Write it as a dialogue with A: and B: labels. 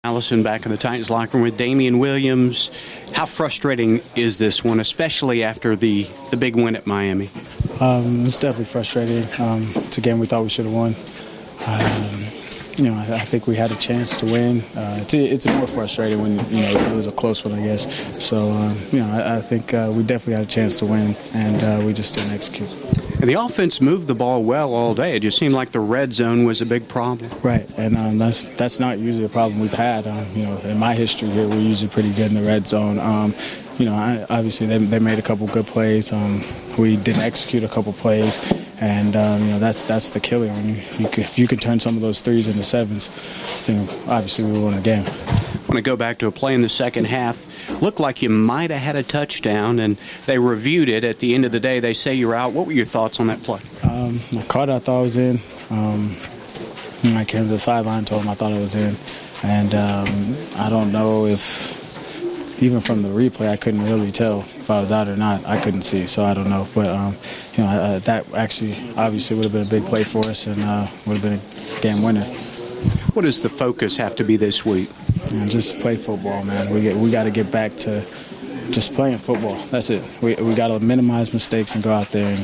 A: Allison back in the Titans locker room with Damian Williams. How frustrating is this one, especially after the big win at Miami?
B: It's definitely frustrating. It's a game we thought we should have won. I think we had a chance to win. It's more frustrating when you lose a close one, I guess. So I think we definitely had a chance to win, and we just didn't execute.
A: And the offense moved the ball well all day. It just seemed like the red zone was a big problem.
B: Right, and that's not usually a problem we've had. In my history here, we're usually pretty good in the red zone. Obviously they made a couple good plays. We didn't execute a couple plays, and that's the killer. If you can turn some of those threes into sevens, obviously we won the game.
A: I want to go back to a play in the second half. Looked like you might have had a touchdown, and they reviewed it. At the end of the day, they say you're out. What were your thoughts on that play?
B: I caught it, I thought I was in. I came to the sideline, told him I thought I was in. And I don't know if, even from the replay, I couldn't really tell if I was out or not. I couldn't see, so I don't know. But, that actually obviously would have been a big play for us and would have been a game winner.
A: What does the focus have to be this week?
B: Just play football, man. We got to get back to just playing football. That's it. We got to minimize mistakes and go out there and